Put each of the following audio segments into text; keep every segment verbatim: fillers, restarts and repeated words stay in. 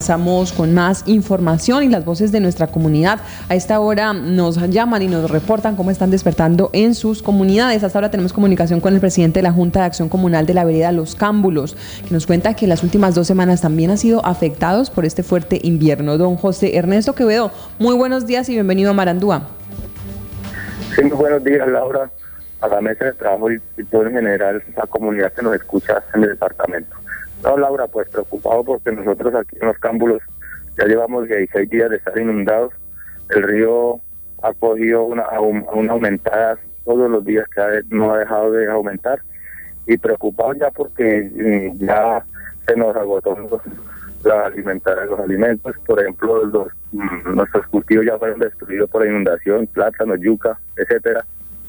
avanzamos con más información y las voces de nuestra comunidad a esta hora nos llaman y nos reportan cómo están despertando en sus comunidades. Hasta ahora tenemos comunicación con el presidente de la Junta de Acción Comunal de la vereda Los Cámbulos, que nos cuenta que las últimas dos semanas también han sido afectados por este fuerte invierno. Don José Ernesto Quevedo, muy buenos días y bienvenido a Marandúa. Sí, muy buenos días, Laura, a la mesa de trabajo y, y todo en general, la comunidad que nos escucha en el departamento. No, Laura, pues preocupado porque nosotros aquí en Los Cámbulos ya llevamos dieciséis días de estar inundados. El río ha cogido una, una aumentada todos los días, que no ha dejado de aumentar, y preocupados ya porque ya se nos agotó los, la alimentar, los alimentos. Por ejemplo, los, nuestros cultivos ya fueron destruidos por la inundación, plátano, yuca, etcétera.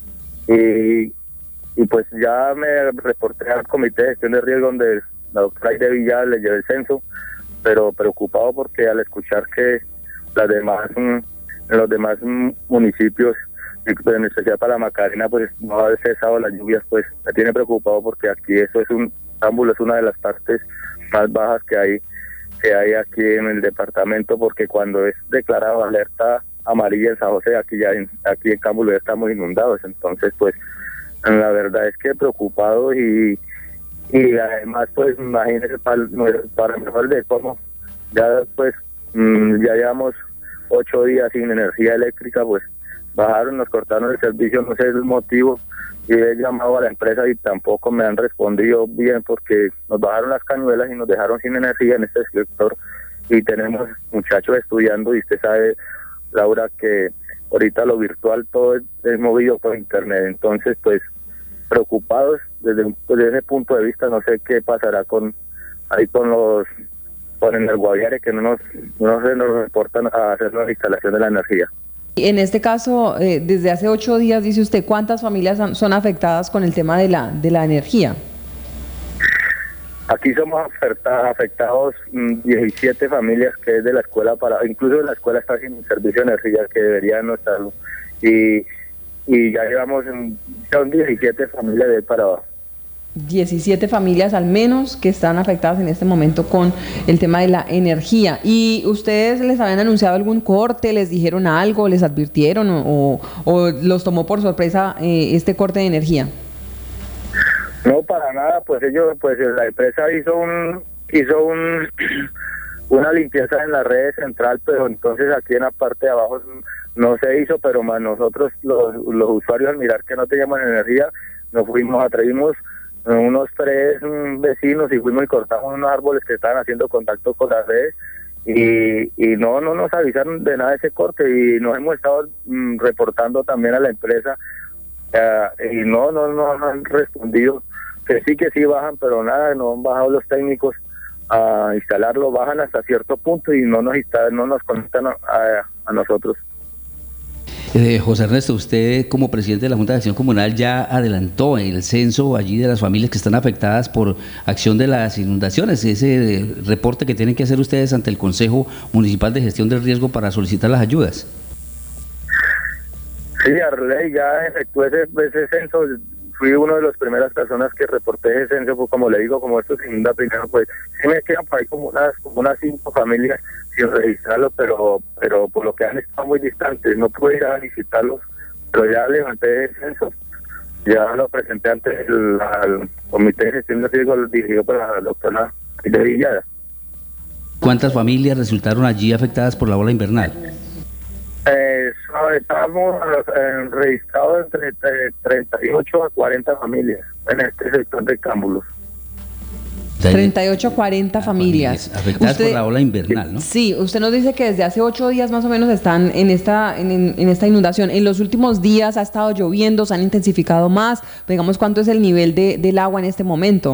Y, y pues ya me reporté al Comité de Gestión de Riesgo, donde la doctora Aide Villar le llevé el censo, pero preocupado porque al escuchar que las demás, en los demás municipios, en especial para la Macarena, pues no ha cesado las lluvias, pues me tiene preocupado porque aquí eso es un, Cámbulo es una de las partes más bajas que hay que hay aquí en el departamento, porque cuando es declarado alerta amarilla en San José, aquí ya en, aquí en Cámbulo ya estamos inundados. Entonces pues la verdad es que preocupado y y además pues imagínense para, para mejor de cómo ya pues mmm, ya llevamos ocho días sin energía eléctrica, pues bajaron, nos cortaron el servicio, no sé el motivo, y he llamado a la empresa y tampoco me han respondido bien porque nos bajaron las cañuelas y nos dejaron sin energía en este sector, y tenemos muchachos estudiando, y usted sabe, Laura, que ahorita lo virtual todo es, es movido por internet. Entonces pues preocupados desde, desde ese punto de vista. No sé qué pasará con ahí con los con el Guaviare, que no nos no se nos reportan a hacer la instalación de la energía. En este caso, eh, desde hace ocho días, dice usted, ¿cuántas familias han, son afectadas con el tema de la de la energía? Aquí somos afectados, afectados mmm, diecisiete familias, que es de la escuela para, incluso la escuela está sin servicio de energía, que debería no estarlo, y y ya llevamos, en, son diecisiete familias de ahí para abajo. diecisiete familias al menos que están afectadas en este momento con el tema de la energía. ¿Y ustedes les habían anunciado algún corte, les dijeron algo, les advirtieron o, o los tomó por sorpresa eh, este corte de energía? No, para nada, pues ellos, pues la empresa hizo un hizo un una limpieza en la red central, pero entonces aquí en la parte de abajo no se hizo, pero más nosotros los, los usuarios, al mirar que no teníamos energía, nos fuimos, atrevimos unos tres vecinos y fuimos y cortamos unos árboles que estaban haciendo contacto con la red, y, y no no nos avisaron de nada de ese corte, y nos hemos estado mm, reportando también a la empresa, uh, y no, no, no, no han respondido, que sí, que sí bajan, pero nada, no han bajado los técnicos a instalarlo, bajan hasta cierto punto y no nos instalan, no nos conectan a, a, a nosotros. Eh, José Ernesto, usted como presidente de la Junta de Acción Comunal ya adelantó el censo allí de las familias que están afectadas por acción de las inundaciones, ese reporte que tienen que hacer ustedes ante el Consejo Municipal de Gestión del Riesgo para solicitar las ayudas. Sí, Arley, ya efectué ese, ese censo, fui una de las primeras personas que reporté ese censo, pues como le digo, como esto se inunda primero, pues sí me quedan por ahí como unas, como unas cinco familias sin registrarlo, pero pero por lo que han estado muy distantes, no pude ir a visitarlos, pero ya levanté el censo, ya lo presenté ante el al Comité de Gestión de Riesgo dirigido por la doctora Aide Villar. ¿Cuántas familias resultaron allí afectadas por la ola invernal? Eh, estamos eh, registrados entre treinta y ocho a cuarenta familias en este sector de Cámbulos. treinta y ocho a cuarenta familias. familias afectadas usted, por la ola invernal, ¿no? Sí, usted nos dice que desde hace ocho días más o menos están en esta en, en esta inundación. En los últimos días ha estado lloviendo, se han intensificado más. Digamos, ¿cuánto es el nivel de, del agua en este momento?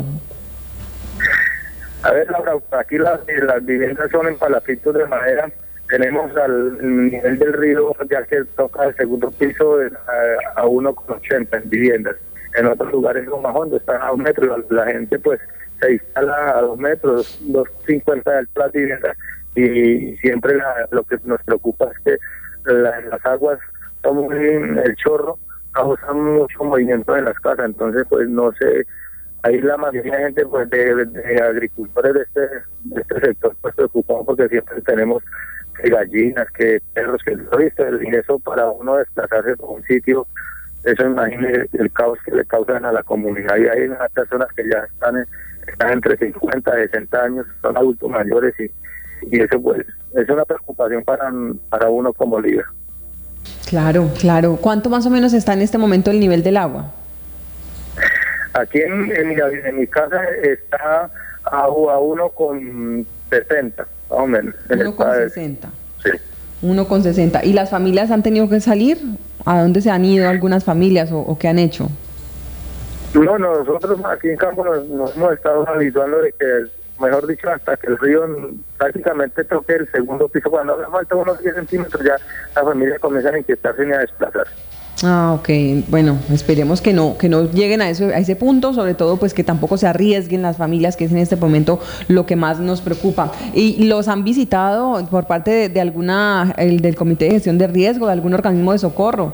A ver, Laura, aquí las, las viviendas son en palafitos de madera. Tenemos al nivel del río, ya que toca el segundo piso, a, a uno con ochenta en viviendas. En otros lugares son más hondos, están a un metro. La, la gente pues se instala a dos metros, dos cincuenta de altura de vivienda, y siempre la, lo que nos preocupa es que la, las aguas son muy, el chorro causa mucho movimiento en las casas, entonces pues no sé ahí la mayoría de gente pues de, de agricultores de este, de este sector pues preocupados porque siempre tenemos que gallinas, que perros, que lo visto, y eso para uno desplazarse por un sitio, eso imagínese el caos que le causan a la comunidad. Y hay unas personas que ya están, en, están entre cincuenta y sesenta años, son adultos mayores y, y eso pues es una preocupación para, para uno como líder. Claro, claro. ¿Cuánto más o menos está en este momento el nivel del agua? Aquí en, en, mi, en mi casa está a, a uno con sesenta, más o menos. uno con sesenta. Sí. uno con sesenta. ¿Y las familias han tenido que salir? ¿A dónde se han ido algunas familias o, o qué han hecho? No, no, nosotros aquí en campo nos, nos hemos estado habituando de que, mejor dicho, hasta que el río prácticamente toque el segundo piso, cuando hace falta unos diez centímetros ya la familia comienza a inquietarse y a desplazarse. Ah, ok. Bueno, esperemos que no que no lleguen a eso a ese punto, sobre todo pues que tampoco se arriesguen las familias, que es en este momento lo que más nos preocupa. ¿Y los han visitado por parte de, de alguna, el del Comité de Gestión de Riesgo, de algún organismo de socorro?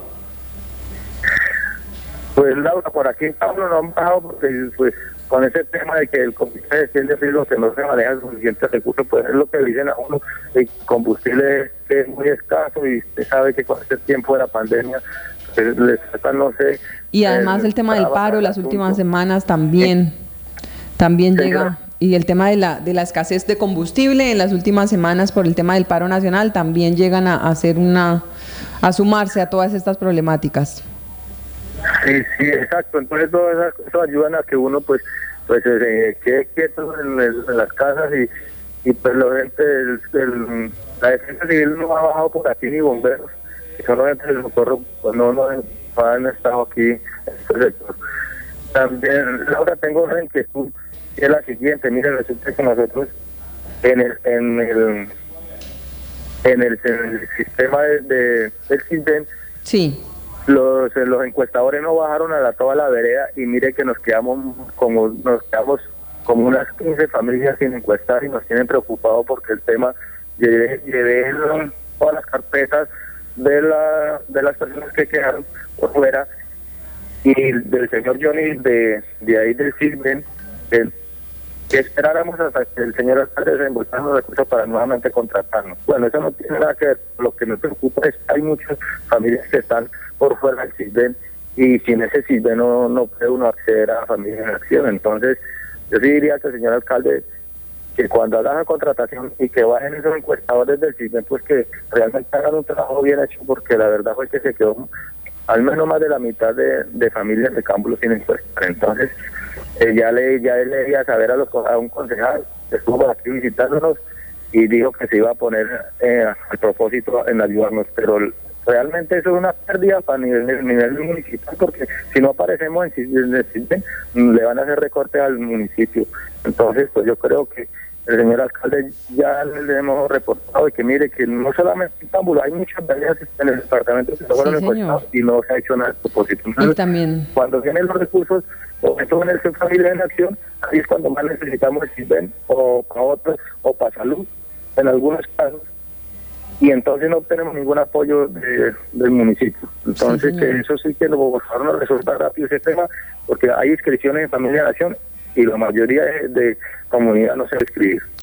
Pues Laura, por aquí en Pablo no han bajado porque pues con ese tema de que el Comité de Gestión de Riesgo que no se maneja suficientes recursos, pues es lo que dicen a uno, el combustible es muy escaso y usted sabe que con este tiempo de la pandemia les falta, no sé. Y además eh, el tema del paro las asunto. últimas semanas también, sí. también sí, llega, y el tema de la de la escasez de combustible en las últimas semanas por el tema del paro nacional también llegan a, a hacer una, a sumarse a todas estas problemáticas. Sí, sí, exacto. Entonces todo eso, eso ayudan a que uno pues pues se quede quieto en, el, en las casas y, y pues la gente, el, el, la defensa civil no ha bajado por aquí ni bomberos. Solamente el socorro pues no, no han estado aquí en este sector. También ahora tengo una inquietud que es la siguiente. Mire, resulta que nosotros en el en el en el, en el sistema de, de del SISBEN, sí, los los encuestadores no bajaron a la toda la vereda y mire que nos quedamos como nos quedamos como unas quince familias sin encuestar y nos tienen preocupados porque el tema llevé, llevé todas las carpetas de la de las personas que quedaron por fuera y del señor Johnny de, de ahí del SISBEN que, que esperáramos hasta que el señor alcalde desembolsara los recursos para nuevamente contratarnos. Bueno, eso no tiene nada que ver. Lo que me preocupa es que hay muchas familias que están por fuera del SISBEN y sin ese SISBEN no, no puede uno acceder a la familia en acción. Entonces yo sí diría que el señor alcalde que cuando hagan la contratación y que bajen esos encuestadores del SISBEN, pues que realmente hagan un trabajo bien hecho, porque la verdad fue que se quedó al menos más de la mitad de, de familias de Cámbulos sin encuestar. Entonces, eh, ya le ya le di a saber a, los, a un concejal que estuvo aquí visitándonos y dijo que se iba a poner eh, al propósito en ayudarnos, pero realmente eso es una pérdida para nivel, nivel municipal, porque si no aparecemos en el SISBEN, le van a hacer recortes al municipio. Entonces, pues yo creo que el señor alcalde ya le hemos reportado y que mire que no solamente en Cámbulos, hay muchas veredas en el departamento que se fueron encuestados y no se ha hecho nada a propósito. Entonces, y también cuando vienen los recursos, o esto en el Familia en Acción, ahí es cuando más necesitamos el SISBEN o para otros, o para salud, en algunos casos, y entonces no tenemos ningún apoyo de, del municipio. Entonces, sí, que eso sí que lo, por favor nos resuelva rápido ese tema, porque hay inscripciones en Familia en Acción y la mayoría de, de comunidad no se va a inscribir.